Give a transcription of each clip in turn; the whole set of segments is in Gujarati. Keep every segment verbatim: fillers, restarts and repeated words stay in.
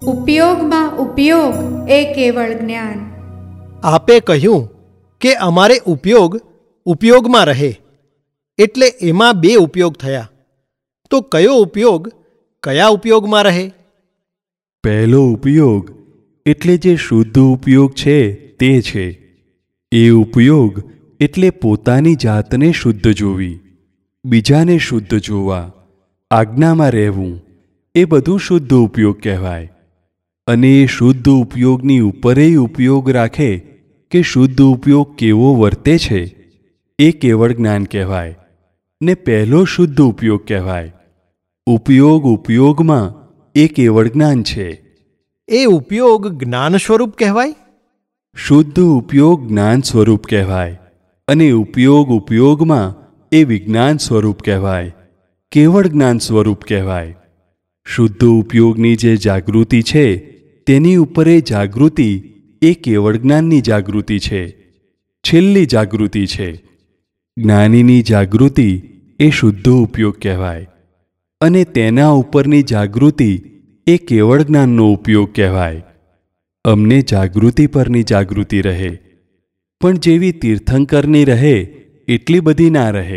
ઉપયોગમાં ઉપયોગ એ કેવળ જ્ઞાન. આપે કહ્યું કે અમારે ઉપયોગ ઉપયોગમાં રહે, એટલે એમાં બે ઉપયોગ થયા. તો કયો ઉપયોગ કયા ઉપયોગમાં રહે? પહેલો ઉપયોગ એટલે જે શુદ્ધ ઉપયોગ છે તે છે. એ ઉપયોગ એટલે પોતાની જાતને શુદ્ધ જોવી, બીજાને શુદ્ધ જોવા, આજ્ઞામાં રહેવું, એ બધું શુદ્ધ ઉપયોગ કહેવાય. અને એ શુદ્ધ ઉપયોગની ઉપરે ઉપયોગ રાખે કે શુદ્ધ ઉપયોગ કેવો વર્તે છે એ કેવળ જ્ઞાન કહેવાય ને પહેલો શુદ્ધ ઉપયોગ કહેવાય. ઉપયોગ ઉપયોગમાં એ કેવળ જ્ઞાન છે. એ ઉપયોગ જ્ઞાન સ્વરૂપ કહેવાય? શુદ્ધ ઉપયોગ જ્ઞાન સ્વરૂપ કહેવાય અને ઉપયોગ ઉપયોગમાં એ વિજ્ઞાન સ્વરૂપ કહેવાય, કેવળ જ્ઞાન સ્વરૂપ કહેવાય. શુદ્ધ ઉપયોગની જે જાગૃતિ છે તેની ઉપર એ જાગૃતિ એ કેવળ જ્ઞાનની જાગૃતિ છે, છેલ્લી જાગૃતિ છે. જ્ઞાનીની જાગૃતિ એ શુદ્ધ ઉપયોગ કહેવાય અને તેના ઉપરની જાગૃતિ એ કેવળ જ્ઞાનનો ઉપયોગ કહેવાય. અમને જાગૃતિ પરની જાગૃતિ રહે, પણ જેવી તીર્થંકરની રહે એટલી બધી ના રહે.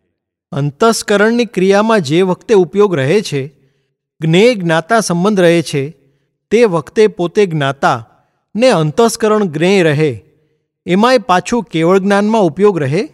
અંતસ્કરણની ક્રિયામાં જે વખતે ઉપયોગ રહે છે, જ્ઞેય જ્ઞાતા સંબંધ રહે છે, તે વખતે પોતે જ્ઞાતા ને અંતસ્કરણ જ્ઞેય રહે, એમાંય પાછું કેવળ જ્ઞાનમાં ઉપયોગ રહે.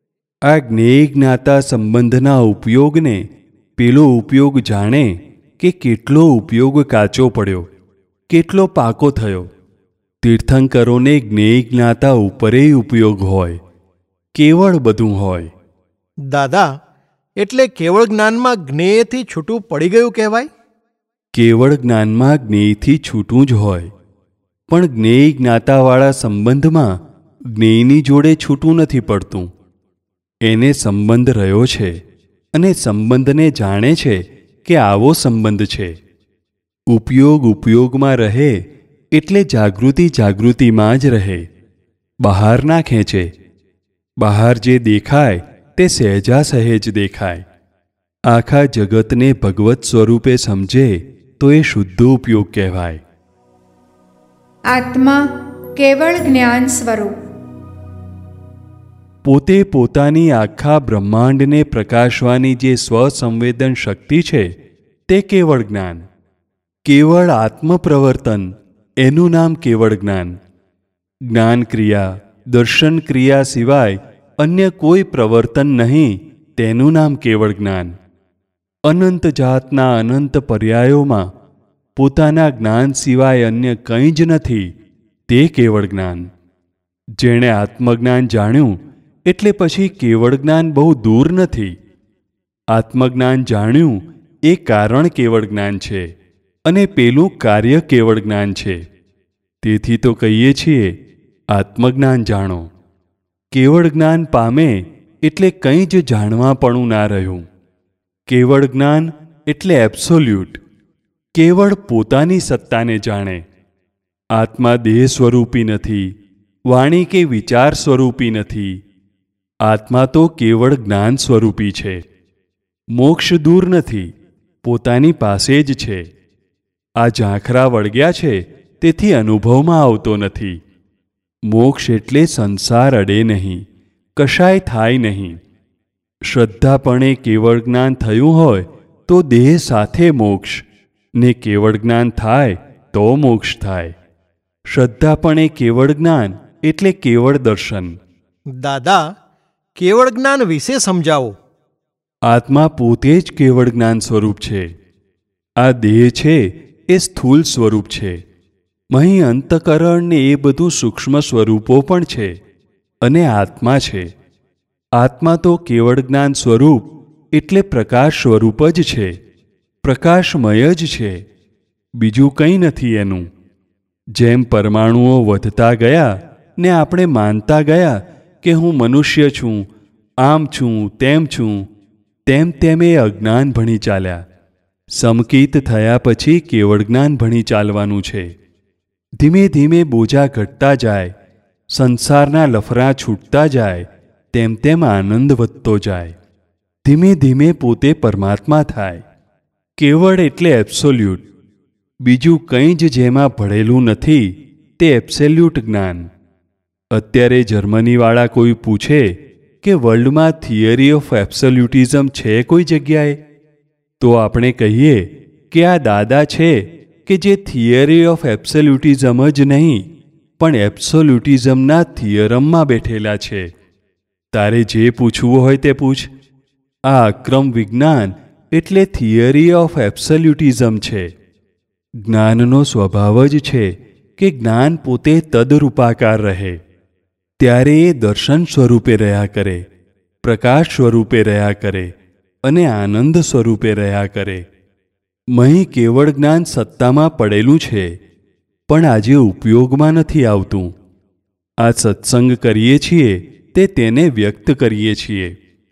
આ જ્ઞેય જ્ઞાતા સંબંધના ઉપયોગને પેલો ઉપયોગ જાણે કે કેટલો ઉપયોગ કાચો પડ્યો, કેટલો પાકો થયો. તીર્થંકરોને જ્ઞેય જ્ઞાતા ઉપરે ઉપયોગ હોય, કેવળ બધું હોય. દાદા, એટલે કેવળ જ્ઞાનમાં જ્ઞેયથી છૂટું પડી ગયું કહેવાય? કેવળ જ્ઞાનમાં જ્ઞેયથી છૂટું જ હોય, પણ જ્ઞેય જ્ઞાતાવાળા સંબંધમાં જ્ઞેયની જોડે છૂટું નથી પડતું. એને સંબંધ રહ્યો છે અને સંબંધને જાણે છે કે આવો સંબંધ છે. ઉપયોગ ઉપયોગમાં રહે એટલે જાગૃતિ જાગૃતિમાં જ રહે, બહાર ના ખેંચે. બહાર જે દેખાય તે સહેજા સહેજ દેખાય. આખા જગતને ભગવત સ્વરૂપે સમજે તો એ શુદ્ધ ઉપયોગ કહેવાય. આત્મા કેવળ જ્ઞાન સ્વરૂપ. પોતે પોતાની આખા બ્રહ્માંડને પ્રકાશવાની જે સ્વસંવેદન શક્તિ છે તે કેવળ જ્ઞાન. કેવળ આત્મપ્રવર્તન એનું નામ કેવળ જ્ઞાન. જ્ઞાન ક્રિયા, દર્શન ક્રિયા સિવાય અન્ય કોઈ પ્રવર્તન નહીં, તેનું નામ કેવળ જ્ઞાન. અનંત જાતના અનંત પર્યાયોમાં પોતાના જ્ઞાન સિવાય અન્ય કંઈ જ નથી, તે કેવળ જ્ઞાન. જેણે આત્મજ્ઞાન જાણ્યું એટલે પછી કેવળ જ્ઞાન બહુ દૂર નથી. આત્મજ્ઞાન જાણ્યું એ કારણ કેવળ જ્ઞાન છે અને પેલું કાર્ય કેવળ જ્ઞાન છે. તેથી તો કહીએ છીએ આત્મજ્ઞાન જાણો. કેવળ જ્ઞાન પામે એટલે કંઈ જ જાણવાપણું ના રહ્યું. કેવળ જ્ઞાન એટલે એબ્સોલ્યુટ, કેવળ પોતાની સત્તાને જાણે. આત્મા દેહ સ્વરૂપી નથી, વાણી કે વિચાર સ્વરૂપી નથી. આત્મા તો કેવળ જ્ઞાન સ્વરૂપી છે. મોક્ષ દૂર નથી, પોતાની પાસે જ છે. આ ઝાંખરા વળગ્યા છે તેથી અનુભવમાં આવતો નથી. મોક્ષ એટલે સંસાર અડે નહીં, કશાય થાય નહીં. શ્રદ્ધાપણે કેવળ જ્ઞાન થયું હોય તો દેહ સાથે મોક્ષ, ને કેવળ જ્ઞાન થાય તો મોક્ષ થાય. શ્રદ્ધાપણે કેવળ જ્ઞાન એટલે કેવળ દર્શન. દાદા, કેવળ જ્ઞાન વિશે સમજાવો. આત્મા પોતે જ કેવળ જ્ઞાન સ્વરૂપ છે. આ દેહ છે એ સ્થૂલ સ્વરૂપ છે. અહીં અંતકરણ ને એ બધું સૂક્ષ્મ સ્વરૂપો પણ છે અને આત્મા છે. આત્મા તો કેવળ જ્ઞાન સ્વરૂપ એટલે પ્રકાશ સ્વરૂપ જ છે, પ્રકાશમય જ છે, બીજું કંઈ નથી એનું. જેમ પરમાણુઓ વધતા ગયા ને આપણે માનતા ગયા કે હું મનુષ્ય છું, આમ છું, તેમ છું, તેમ તેમ એ અજ્ઞાન ભણી ચાલ્યા. સમકિત થયા પછી કેવળ જ્ઞાન ભણી ચાલવાનું છે. ધીમે ધીમે બોજા ઘટતા જાય, સંસારના લફરા છૂટતા જાય, તેમ તેમ આનંદ વધતો જાય. ધીમે ધીમે પોતે પરમાત્મા થાય. કેવળ એટલે એબ્સોલ્યુટ. બીજું કંઈ જ જેમાં ભળેલું નથી તે એબ્સોલ્યુટ જ્ઞાન. અત્યારે જર્મનીવાળા કોઈ પૂછે કે વર્લ્ડમાં થિયરી ઓફ એબ્સોલ્યુટિઝમ છે કોઈ જગ્યાએ, તો આપણે કહીએ કે આ દાદા છે કે જે થિયરી ઓફ એબ્સોલ્યુટિઝમ જ નહીં પણ એબ્સોલ્યુટિઝમના થિયરમમાં બેઠેલા છે. તારે જે પૂછવું હોય તે પૂછ. આ અક્રમ વિજ્ઞાન એટલે થિયરી ઓફ એબ્સોલ્યુટિઝમ છે. જ્ઞાનનો સ્વભાવ જ છે કે જ્ઞાન પોતે તદરૂપાકાર રહે. ત્યારે એ દર્શન સ્વરૂપે રહ્યા કરે, પ્રકાશ સ્વરૂપે રહ્યા કરે અને આનંદ સ્વરૂપે રહ્યા કરે. મહી કેવળ જ્ઞાન સત્તામાં પડેલું છે પણ આજે ઉપયોગમાં નથી આવતું. આ સત્સંગ કરીએ છીએ તે તેને વ્યક્ત કરીએ છીએ.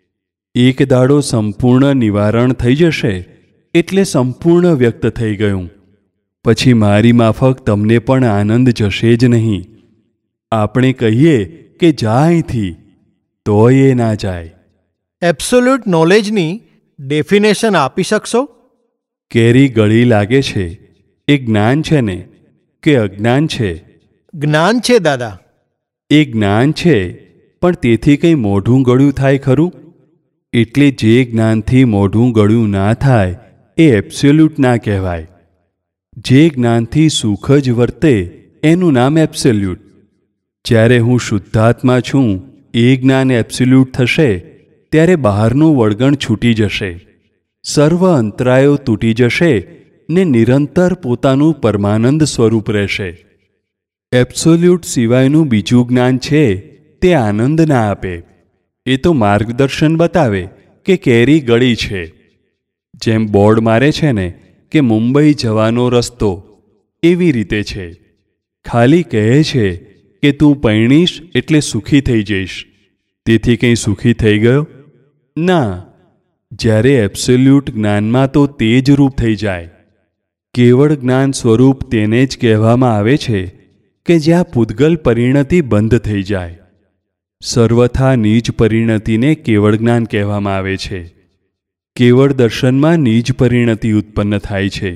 એક દાડો સંપૂર્ણ નિવારણ થઈ જશે એટલે સંપૂર્ણ વ્યક્ત થઈ ગયું. પછી મારી માફક તમને પણ આનંદ જશે જ નહીં. આપણે કહીએ કે જા અહીંથી, તોય એ ના જાય. એબ્સોલ્યુટ નોલેજની ડેફિનેશન આપી શકશો? કેરી ગળી લાગે છે એ જ્ઞાન છે ને કે અજ્ઞાન છે? જ્ઞાન છે દાદા. એ જ્ઞાન છે પણ તેથી કંઈ મોઢું ગળ્યું થાય ખરું? એટલે જે જ્ઞાનથી મોઢું ગળ્યું ના થાય એ એબ્સોલ્યુટ ના કહેવાય. જે જ્ઞાનથી સુખ જ વર્તે એનું નામ એબ્સોલ્યુટ. જ્યારે હું શુદ્ધાત્મા છું એ જ્ઞાન એબ્સોલ્યુટ થશે ત્યારે બહારનું વળગણ છૂટી જશે, સર્વ અંતરાયો તૂટી જશે ને નિરંતર પોતાનું પરમાનંદ સ્વરૂપ રહેશે. એબ્સોલ્યુટ સિવાયનું બીજું જ્ઞાન છે તે આનંદ ના આપે. એ તો માર્ગદર્શન બતાવે કે કેરી ગળી છે. જેમ બોર્ડ મારે છે ને કે મુંબઈ જવાનો રસ્તો, એવી રીતે છે. ખાલી કહે છે કે તું પૈણીશ એટલે સુખી થઈ જઈશ. તેથી કંઈ સુખી થઈ ગયો? ના. જ્યારે એબ્સોલ્યુટ જ્ઞાનમાં તો તે જ રૂપ થઈ જાય. કેવળ જ્ઞાન સ્વરૂપ તેને જ કહેવામાં આવે છે કે જ્યાં પૂદગલ પરિણતિ બંધ થઈ જાય. સર્વથા નીચ પરિણતિને કેવળ જ્ઞાન કહેવામાં આવે છે. કેવળ દર્શનમાં નીચ પરિણતિ ઉત્પન્ન થાય છે.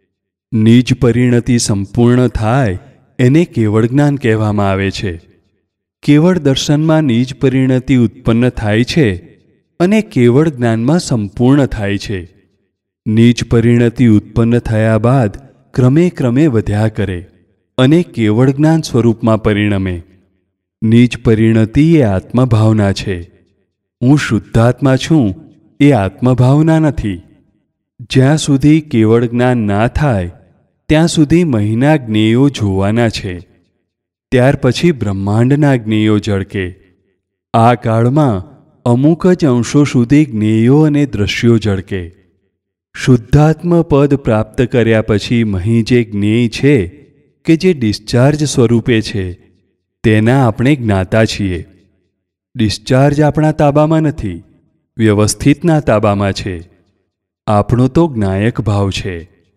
નીચ પરિણતિ સંપૂર્ણ થાય એને કેવળ જ્ઞાન કહેવામાં આવે છે. કેવળ દર્શનમાં નીચ પરિણતિ ઉત્પન્ન થાય છે અને કેવળ જ્ઞાનમાં સંપૂર્ણ થાય છે. નીચ પરિણતિ ઉત્પન્ન થયા બાદ ક્રમે ક્રમે વધ્યા કરે અને કેવળ જ્ઞાન સ્વરૂપમાં પરિણમે. નીચ પરિણતિ એ આત્મભાવના છે. હું શુદ્ધાત્મા છું એ આત્મભાવના નથી. જ્યાં સુધી કેવળ જ્ઞાન ના થાય ત્યાં સુધી મહિના જ્ઞેયો જોવાના છે. ત્યાર પછી બ્રહ્માંડના જ્ઞેયો ઝળકે. આ કાળમાં અમુક જ અંશો સુધી જ્ઞેયો અને દ્રશ્યો ઝળકે. શુદ્ધાત્મ પદ પ્રાપ્ત કર્યા પછી મહી જે જ્ઞેય છે કે જે ડિસ્ચાર્જ સ્વરૂપે છે તેના આપણે જ્ઞાતા છીએ. ડિસ્ચાર્જ આપણા તાબામાં નથી, વ્યવસ્થિતના તાબામાં છે. આપણો તો જ્ઞાયક ભાવ છે.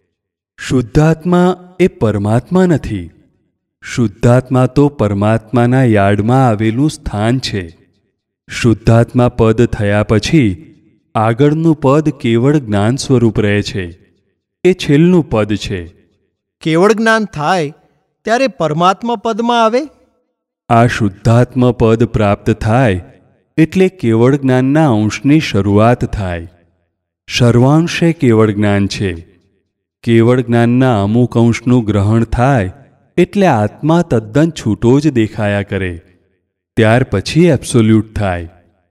શુદ્ધાત્મા એ પરમાત્મા નથી. શુદ્ધાત્મા તો પરમાત્માના યાર્ડમાં આવેલું સ્થાન છે. શુદ્ધાત્મા પદ થયા પછી આગળનું પદ કેવળ જ્ઞાન સ્વરૂપ રહે છે. એ છેલ્લું પદ છે. કેવળ જ્ઞાન થાય ત્યારે પરમાત્મા પદમાં આવે. આ શુદ્ધાત્મ પદ પ્રાપ્ત થાય એટલે કેવળ જ્ઞાનના અંશની શરૂઆત થાય. સર્વાંશે કેવળ જ્ઞાન છે. કેવળ જ્ઞાનના અમુક અંશનું ગ્રહણ થાય એટલે આત્મા તદ્દન છૂટો જ દેખાયા કરે. ત્યાર પછી એબ્સોલ્યુટ થાય.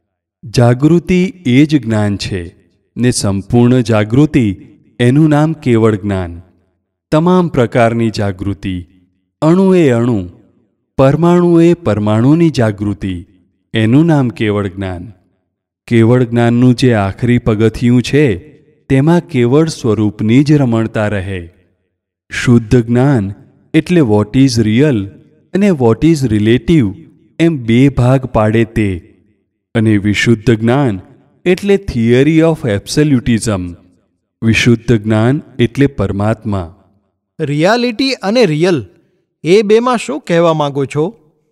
જાગૃતિ એ જ જ્ઞાન છે ને સંપૂર્ણ જાગૃતિ એનું નામ કેવળ જ્ઞાન. તમામ પ્રકારની જાગૃતિ, અણુએ અણુ, પરમાણુએ પરમાણુની જાગૃતિ, એનું નામ કેવળ જ્ઞાન. કેવળ જ્ઞાનનું જે આખરી પગથિયું છે તેમાં કેવળ સ્વરૂપની જ રમણતા રહે. શુદ્ધ જ્ઞાન એટલે વોટ ઇઝ રિયલ અને વોટ ઇઝ રિલેટિવ એમ બે ભાગ પાડે તે. અને વિશુદ્ધ જ્ઞાન એટલે થિયરી ઓફ એબ્સોલ્યુટિઝમ. વિશુદ્ધ જ્ઞાન એટલે પરમાત્મા. રિયાલિટી અને રિયલ એ બેમાં શું કહેવા માંગો છો?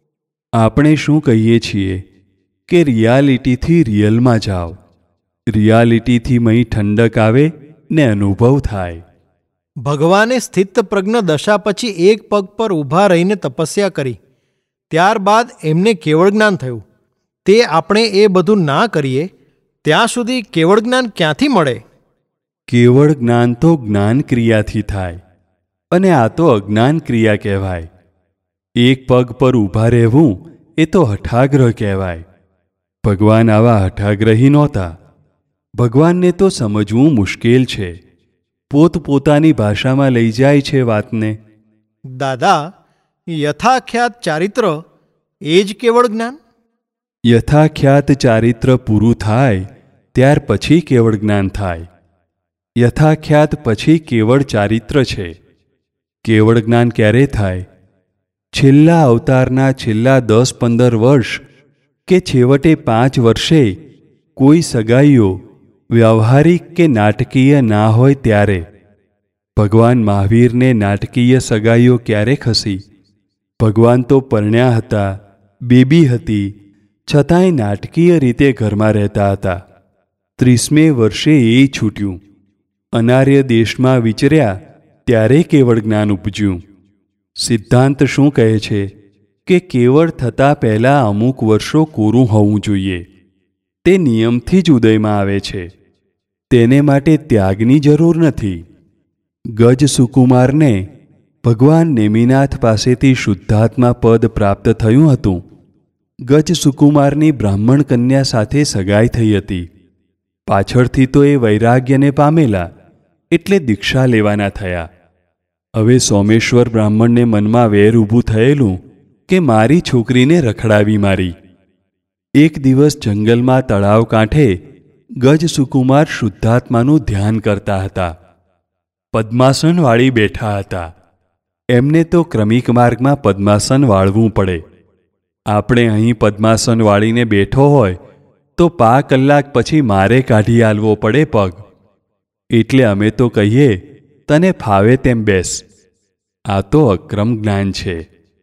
આપણે શું કહીએ છીએ કે રિયાલિટીથી રિયલમાં જાઓ. રિયાલિટીથી મહી ઠંડક આવે ને અનુભવ થાય. ભગવાને સ્થિતપ્રજ્ઞ દશા પછી એક પગ પર ઊભા રહીને તપસ્યા કરી. ત્યારબાદ એમને કેવળ જ્ઞાન થયું. તે આપણે એ બધું ના કરીએ ત્યાં સુધી કેવળ જ્ઞાન ક્યાંથી મળે? કેવળ જ્ઞાન તો જ્ઞાન ક્રિયાથી થાય, અને આ તો અજ્ઞાન ક્રિયા કહેવાય. એક પગ પર ઊભા રહેવું એ તો હઠાગ્રહ કહેવાય. ભગવાન આવા હઠાગ્રહી નહોતા. ભગવાનને તો સમજવું મુશ્કેલ છે. પોતપોતાની ભાષામાં લઈ જાય છે વાતને. દાદા, યથાખ્યાત ચારિત્ર એ જ કેવળ જ્ઞાન? યથાખ્યાત ચારિત્ર પૂરું થાય ત્યાર પછી કેવળ જ્ઞાન થાય. યથાખ્યાત પછી કેવળ ચારિત્ર છે. કેવળ જ્ઞાન ક્યારે થાય? છેલ્લા અવતારના છેલ્લા દસ પંદર વર્ષ કે છેવટે પાંચ વર્ષે કોઈ સગાઈઓ વ્યવહારિક કે નાટકીય ના હોય ત્યારે. ભગવાન મહાવીરને નાટકીય સગાઈઓ ક્યારે ખસી? ભગવાન તો પરણ્યા હતા, બેબી હતી, છતાંય નાટકીય રીતે ઘરમાં રહેતા હતા. ત્રીસમે વર્ષે એ છૂટ્યું. અનાર્ય દેશમાં વિચર્યા ત્યારે કેવળ જ્ઞાન ઉપજ્યું. સિદ્ધાંત શું કહે છે કે કેવળ થતાં પહેલાં અમુક વર્ષો કોરું હોવું જોઈએ. તે નિયમથી જ ઉદયમાં આવે છે. તેને માટે ત્યાગની જરૂર નથી. ગજ સુકુમારને ભગવાન નેમિનાથ પાસેથી શુદ્ધાત્મા પદ પ્રાપ્ત થયું હતું. ગજ સુકુમારની બ્રાહ્મણ કન્યા સાથે સગાઈ થઈ હતી. પાછળથી તો એ વૈરાગ્યને પામેલા, એટલે દીક્ષા લેવાના થયા. હવે સોમેશ્વર બ્રાહ્મણને મનમાં વેર ઊભું થયેલું કે મારી છોકરીને રખડાવી મારી. એક દિવસ જંગલમાં તળાવ કાંઠે ગજ સુકુમાર શુદ્ધાત્માનું ધ્યાન કરતા હતા. પદ્માસન વાળી બેઠા હતા. એમને તો ક્રમિક માર્ગમાં પદ્માસન વાળવું પડે. આપણે અહીં પદ્માસન વાળીને બેઠો હોય તો પા કલાક પછી મારે કાઢી આલવો પડે પગ. એટલે અમે તો કહીએ, તને ફાવે તેમ બેસ. આ તો અક્રમ જ્ઞાન છે.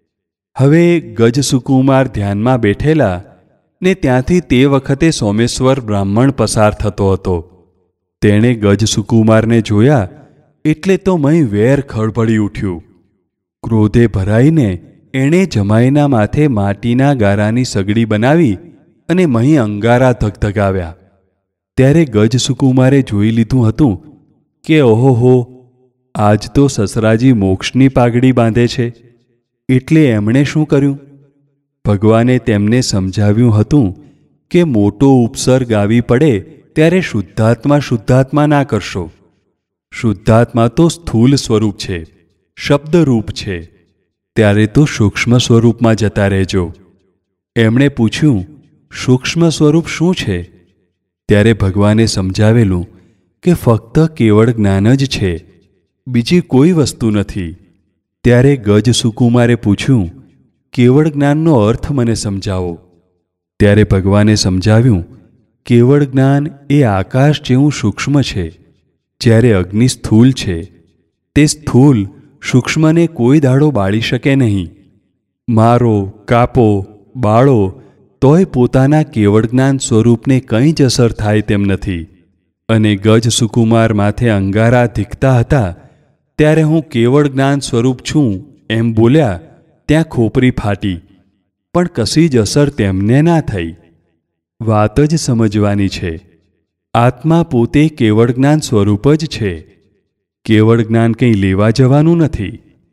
હવે ગજ સુકુમાર ધ્યાનમાં બેઠેલા ને ત્યાંથી તે વખતે સોમેશ્વર બ્રાહ્મણ પસાર થતો હતો. તેણે ગજ સુકુમારને જોયા એટલે તો મય વેર ખળભળી ઉઠ્યું. ક્રોધે ભરાઈને એણે જમાઈના માથે માટીના ગારાની સગડી બનાવી અને મહી અંગારા ધગધગાવ્યા. ત્યારે ગજ સુકુમારે જોઈ લીધું હતું કે ઓહોહો, આજ તો સસરાજી મોક્ષની પાઘડી બાંધે છે. એટલે એમણે શું કર્યું? ભગવાને તેમને સમજાવ્યું હતું કે મોટો ઉપસર્ગ આવી પડે ત્યારે શુદ્ધાત્મા શુદ્ધાત્મા ના કરશો. શુદ્ધાત્મા તો સ્થૂલ સ્વરૂપ છે, શબ્દરૂપ છે. ત્યારે તો સૂક્ષ્મ સ્વરૂપમાં જતા રહેજો. એમણે પૂછ્યું, સૂક્ષ્મ સ્વરૂપ શું છે? ત્યારે ભગવાને સમજાવેલું કે ફક્ત કેવળ જ્ઞાન જ છે, બીજી કોઈ વસ્તુ નથી. ત્યારે ગજ સુકુમારે પૂછ્યું, કેવળ જ્ઞાનનો અર્થ મને સમજાવો. ત્યારે ભગવાને સમજાવ્યું, કેવળ જ્ઞાન એ આકાશ જેવું સૂક્ષ્મ છે. જ્યારે અગ્નિ સ્થૂલ છે, તે સ્થૂલ સૂક્ષ્મને કોઈ દાડો બાળી શકે નહીં. મારો, કાપો, બાળો તોય પોતાના કેવળ જ્ઞાન સ્વરૂપને કંઈ જ અસર થાય તેમ નથી. અને ગજ સુકુમાર માથે અંગારા ધીકતા હતા ત્યારે હું કેવળ જ્ઞાન સ્વરૂપ છું એમ બોલ્યા ત્યાં ખોપરી ફાટી, પણ કશી જ અસર તેમને ના થઈ. વાત જ સમજવાની છે. આત્મા પોતે કેવળ જ્ઞાન સ્વરૂપ જ છે. કેવળ જ્ઞાન કંઈ લેવા જવાનું નથી.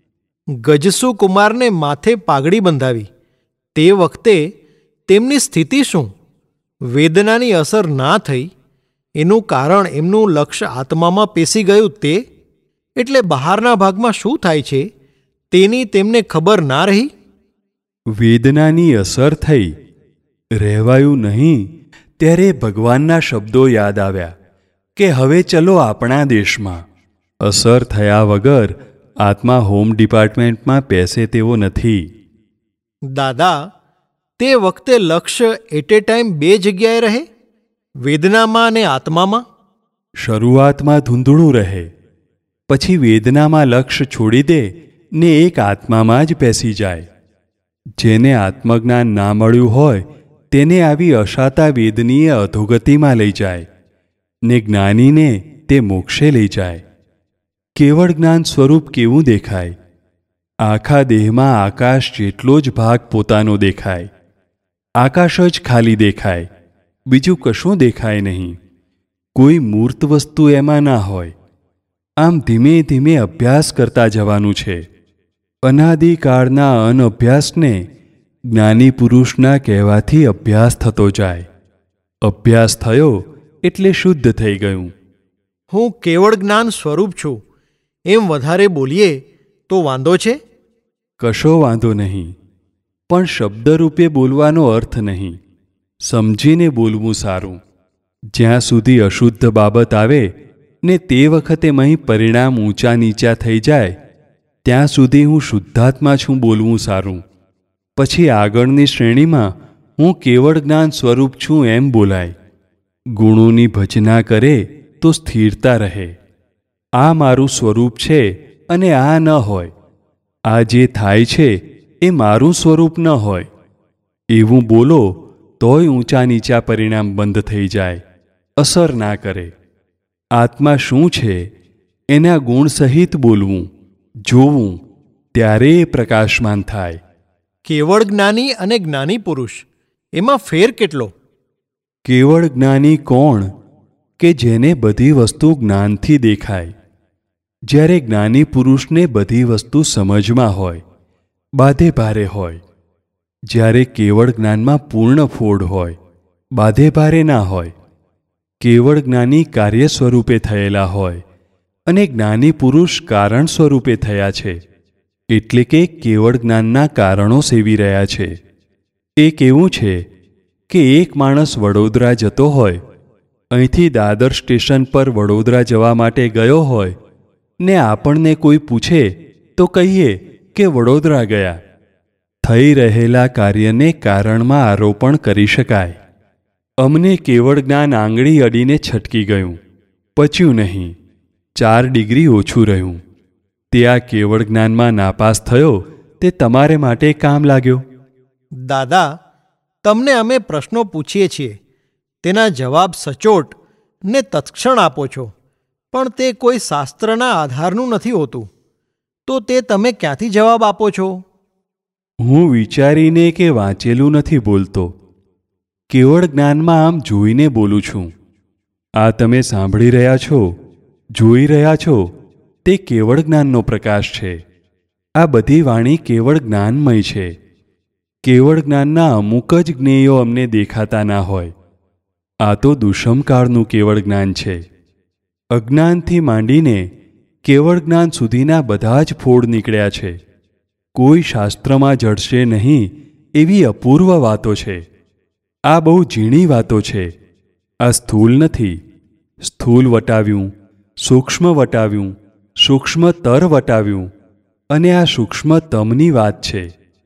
ગજસુ કુમારને માથે પાઘડી બંધાવી તે વખતે તેમની સ્થિતિ શું? વેદનાની અસર ના થઈ એનું કારણ એમનું લક્ષ્ય આત્મામાં પેસી ગયું તે? એટલે બહારના ભાગમાં શું થાય છે તેની તેમને ખબર ના રહી? વેદનાની અસર થઈ, રહેવાયું નહીં ત્યારે ભગવાનના શબ્દો યાદ આવ્યા કે હવે ચલો આપણા દેશમાં. અસર થયા વગર આત્મા હોમ ડિપાર્ટમેન્ટમાં પેસે તેવો નથી. દાદા, તે વખતે લક્ષ્ય એટ એ ટાઈમ બે જગ્યાએ રહે, વેદનામાં અને આત્મામાં? શરૂઆતમાં ધૂંધળું રહે, પછી વેદનામાં લક્ષ્ય છોડી દે ને એક આત્મામાં જ પેસી જાય. જેને આત્મજ્ઞાન ના મળ્યું હોય તેને આવી અશાતા વેદનીય અધોગતિમાં લઈ જાય ને જ્ઞાનીને તે મોક્ષે લઈ જાય. કેવળ જ્ઞાન સ્વરૂપ કેવું દેખાય? આખા દેહમાં આકાશ જેટલો જ ભાગ પોતાનો દેખાય. આકાશ જ ખાલી દેખાય, બીજું કશું દેખાય નહીં. કોઈ મૂર્ત વસ્તુ એમાં ના હોય. આમ ધીમે ધીમે અભ્યાસ કરતા જવાનું છે. અનાદિકાળના અનઅભ્યાસને જ્ઞાની પુરુષના કહેવાથી અભ્યાસ થતો જાય. અભ્યાસ થયો એટલે શુદ્ધ થઈ ગયું. હું કેવળ જ્ઞાન સ્વરૂપ છું એમ વધારે બોલીએ તો વાંધો છે? કશો વાંધો નહીં, પણ શબ્દરૂપે બોલવાનો અર્થ નહીં. સમજીને બોલવું સારું. જ્યાં સુધી અશુદ્ધ બાબત આવે ને તે વખતે મહી પરિણામ ઊંચા નીચા થઈ જાય ત્યાં સુધી હું શુદ્ધાત્મા છું બોલવું સારું. પછી આગળની શ્રેણીમાં હું કેવળ જ્ઞાન સ્વરૂપ છું એમ બોલાય. ગુણોની ભજના કરે તો સ્થિરતા રહે. આ મારું સ્વરૂપ છે અને આ ન હોય. આ જે થાય છે એ મારું સ્વરૂપ ન હોય એવું બોલો તોય ઊંચા નીચા પરિણામ બંધ થઈ જાય, અસર ના કરે. આત્મા શું છે એના ગુણ સહિત બોલવું, જોવું, ત્યારે એ પ્રકાશમાન થાય. કેવળ જ્ઞાની અને જ્ઞાની પુરુષ એમાં ફેર કેટલો? કેવળ જ્ઞાની કોણ? કે જેને બધી વસ્તુ જ્ઞાનથી દેખાય. જ્યારે જ્ઞાની પુરુષને બધી વસ્તુ સમજમાં હોય, બાધે ભારે હોય. જ્યારે કેવળ જ્ઞાનમાં પૂર્ણ ફોડ હોય, બાધે ભારે ના હોય. કેવળ જ્ઞાની કાર્ય સ્વરૂપે થયેલા હોય અને જ્ઞાની પુરુષ કારણ સ્વરૂપે થયા છે, એટલે કે કેવળ જ્ઞાનના કારણો સેવી રહ્યા છે. એ કેવું છે કે એક માણસ વડોદરા જતો હોય, અહીંથી દાદર સ્ટેશન પર વડોદરા જવા માટે ગયો હોય ને આપણને કોઈ પૂછે તો કહીએ કે વડોદરા ગયા. થઈ રહેલા કાર્યને કારણમાં આરોપણ કરી શકાય. અમને કેવળ જ્ઞાન આંગળી અડીને છટકી ગયું, પચ્યું નહીં, ચાર ડિગ્રી ઓછું રહ્યું. તે આ કેવળ જ્ઞાનમાં નાપાસ થયો તે તમારે માટે કામ લાગ્યો. દાદા, તમને અમે પ્રશ્નો પૂછીએ છીએ, તેના જવાબ સચોટ ને તત્ક્ષણ આપો છો, પણ તે કોઈ શાસ્ત્રના આધારનું નથી હોતું. તો તે તમે ક્યાંથી જવાબ આપો છો? હું વિચારીને કે વાંચેલું નથી બોલતો. કેવળ જ્ઞાનમાં આમ જોઈને બોલું છું. આ તમે સાંભળી રહ્યા છો, જોઈ રહ્યા છો, તે કેવળ જ્ઞાનનો પ્રકાશ છે. આ બધી વાણી કેવળ જ્ઞાનમય છે. કેવળ જ્ઞાનના અમુક જ જ્ઞેયો અમને દેખાતા ના હોય. આ તો દુષમકાળનું કેવળ જ્ઞાન છે. અજ્ઞાનથી માંડીને કેવળ જ્ઞાન સુધીના બધા જ ફોડ નીકળ્યા છે. કોઈ શાસ્ત્રમાં જડશે નહીં એવી અપૂર્વ વાતો છે. આ બહુ ઝીણી વાતો છે. આ સ્થૂલ નથી. સ્થૂલ વટાવ્યું, સૂક્ષ્મ વટાવ્યું, સૂક્ષ્મતર વટાવ્યું અને આ સૂક્ષ્મતમની વાત છે.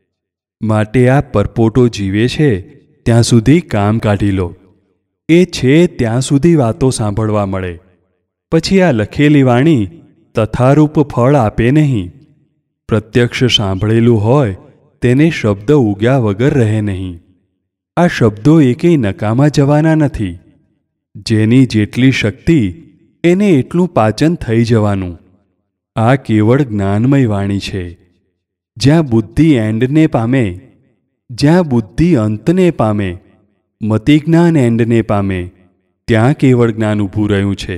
માટે આ પરપોટો જીવે છે ત્યાં સુધી કામ કાઢી લો. એ છે ત્યાં સુધી વાતો સાંભળવા મળે. પછી આ લખેલી વાણી તથારૂપ ફળ આપે નહીં. પ્રત્યક્ષ સાંભળેલું હોય તેને શબ્દ ઉગ્યા વગર રહે નહીં. આ શબ્દો એકેય નકામા જવાના નથી. જેની જેટલી શક્તિ એને એટલું પાચન થઈ જવાનું. આ કેવળ જ્ઞાનમય વાણી છે. જ્યાં બુદ્ધિ એન્ડને પામે, જ્યાં બુદ્ધિ અંતને પામે, મતિજ્ઞાન એન્ડને પામે, ત્યાં કેવળ જ્ઞાન ઊભું રહ્યું છે.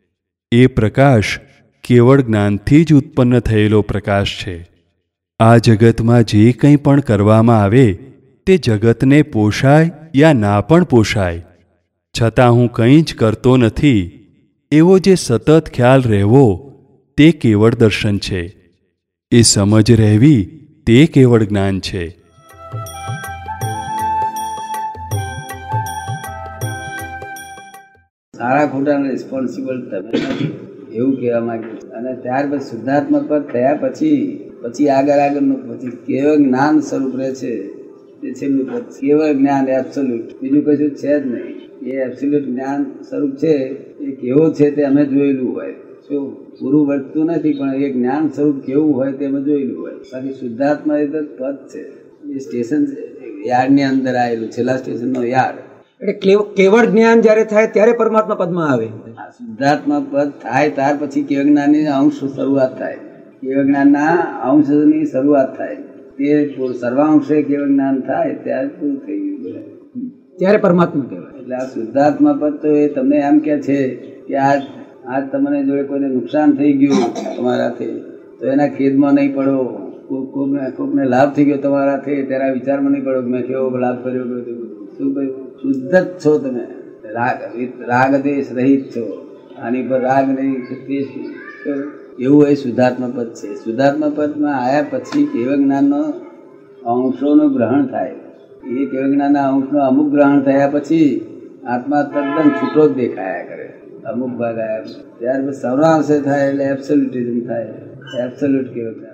એ પ્રકાશ કેવળ જ્ઞાનથી જ ઉત્પન્ન થયેલો પ્રકાશ છે. આ જગતમાં જે કંઈ પણ કરવામાં આવે તે જગતને પોષાય યા ના પણ પોષાય, છતાં હું કંઈ જ કરતો નથી એવો જે સતત ખ્યાલ રહેવો તે કેવળ દર્શન છે. એ સમજ રહેવી તે કેવળ જ્ઞાન છે. સારા ખોટાનો રિસ્પોન્સિબલ તમે નથી એવું કહેવા માંગે. અને ત્યાર પછી શુદ્ધાત્મક પદ થયા પછી પછી આગળ આગળનું પછી કેવળ જ્ઞાન સ્વરૂપ રહે છે. તે છેલ્લું પદ કેવળ જ્ઞાન એબ્સોલ્યુટ, બીજું કશું છે જ નહીં. એ એબ્સોલ્યુટ જ્ઞાન સ્વરૂપ છે. એ કેવો છે તે અમે જોયેલું હોય. શું પૂરું વર્તતું નથી, પણ એ જ્ઞાન સ્વરૂપ કેવું હોય તે અમે જોયેલું હોય. બાકી શુદ્ધાત્મા એ તો પદ છે. એ સ્ટેશન યાર્ડની અંદર આવેલું, છેલ્લા સ્ટેશનનો યાર્ડ. એટલે કેવળ જ્ઞાન જ્યારે થાય ત્યારે પરમાત્મા પદમાં આવે. શુદ્ધાત્મા પદ થાય ત્યાર પછી કેવળ જ્ઞાનની અંશ શરૂઆત થાય. કેવળ જ્ઞાનના અંશની શરૂઆત થાય. તે સર્વાંશે કેવળ જ્ઞાન થાય ત્યારે પૂરું થઈ ગયું, ત્યારે પરમાત્મા કહેવાય. એટલે આ શુદ્ધાત્મા પદ તો એ તમને એમ કે છે કે આજ આજ તમને જોડે કોઈને નુકસાન થઈ ગયું તમારાથી, તો એના ખેદમાં નહીં પડો. કોકને કોકને લાભ થઈ ગયો તમારાથી, તેના વિચારમાં નહીં પડો કે મેં કેવો લાભ કર્યો. શું કહ્યું? શુદ્ધ જ છો તમે, રાગ રાગ દેશ રહિત છો. આની પર રાગ નહીં, એવું એ શુદ્ધાત્મા પદ છે. શુદ્ધાત્મા પદમાં આવ્યા પછી કેવળ જ્ઞાનનો અંશોનું ગ્રહણ થાય. એ કેવળ જ્ઞાનના અંશનું અમુક ગ્રહણ થયા પછી આત્મા તદ્દન છૂટો જ દેખાયા કરે. અમુક ભાગ આવ્યા ત્યાર પછી સર્વાંશે થાય એટલે એબ્સોલ્યુટિઝમ થાય. એબ્સોલ્યુટ કેવળ જ્ઞાન